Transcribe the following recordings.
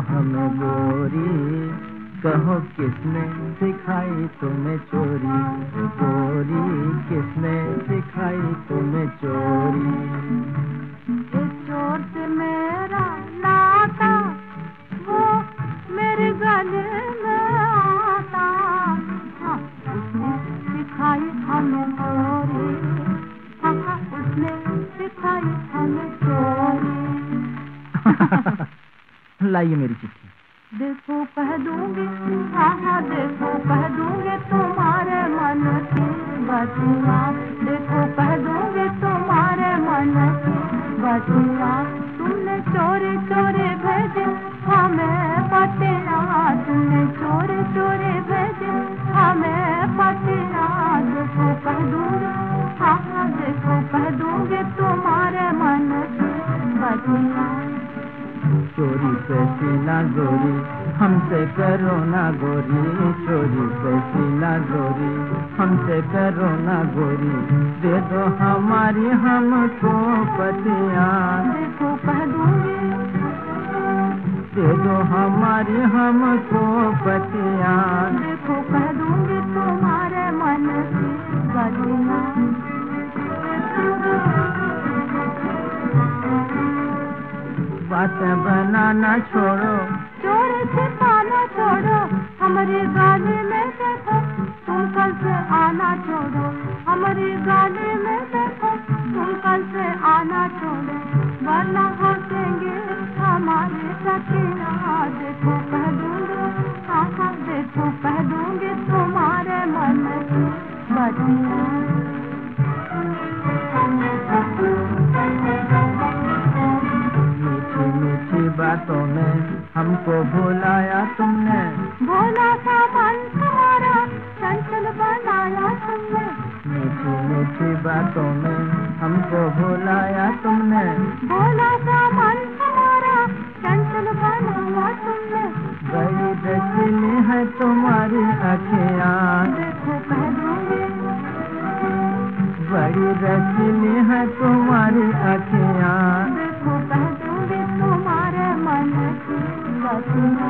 हमें गोरी, कहो किसने सिखाई तुम्हें चोरी, गोरी किसने सिखाई तुम्हें चोरी। एक चोर से मेरा नाता, वो मेरे गले में आता, हाँ उसने सिखाई हमें चोरी, हाँ उसने सिखाई हमें चोरी। लाइए मेरी चिट्ठी। देखो कह दूंगी, हाँ देखो कह दूंगी तुम्हारे मन की बतिया, देखो कह दूंगी तुम्हारे मन की बतिया। तुमने चोरी चोरी भेजी हमें पतिया, तुमने चोरी चोरी भेजी हमें पतिया। देखो कह दूंगी, हाँ देखो कह दूंगी तुम्हारे मन की बतिया। चोरी पे सीना गोरी हमसे करो ना गोरी, चोरी पे सीना गोरी हमसे करो ना गोरी, दे दो हमारी हमको पतिया। देखो कह दूंगी, दे दो हमारी हमको पतिया। देखो कह दूंगी तुम्हारे मन की बतिया। बातें बनाना छोड़ो, चोरी छिपाना छोड़ो, हमारी गाली में देखो तुम कल से आना छोड़ो, हमारी गाली में देखो तुम कल से आना छोड़ो, वरना हंसेंगे हमारी सखिया। देखो कह दूंगी, हाँ देखो कह दूंगी तुम्हारे मन की बतिया। बातों में हमको भुलाया तुमने, भोला सा मन हमारा चंचल बनाया तुमने। मीठी मीठी बातों में हमको भुलाया तुमने, भोला सा मन हमारा चंचल बनाया तुमने। बड़ी रसीली है तुम्हारी अखियाँ, देखो कह दूंगी, बड़ी रसीली है तुम्हारी अखियाँ। देखो कह दूंगी तुम्हारे मन की बतिया।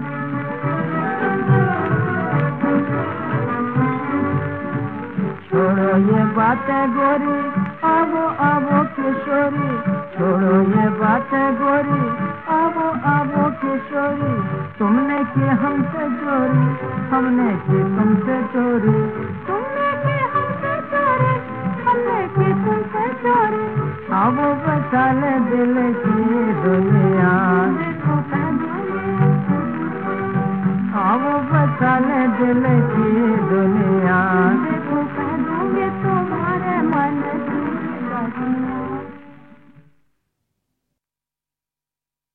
छोड़ो ये बातें गोरी, आवो आवो किशोरी, छोड़ो ये बातें गोरी, आवो आवो किशोरी। तुमने की हमसे चोरी, हमने की तुमसे चोरी, तुमने की हमसे चोरी, हमने की तुमसे चोरी। आवो बचा ले दिल की दुनिया। देखो कह दूंगी, आवो बचा ले दिल की दुनिया।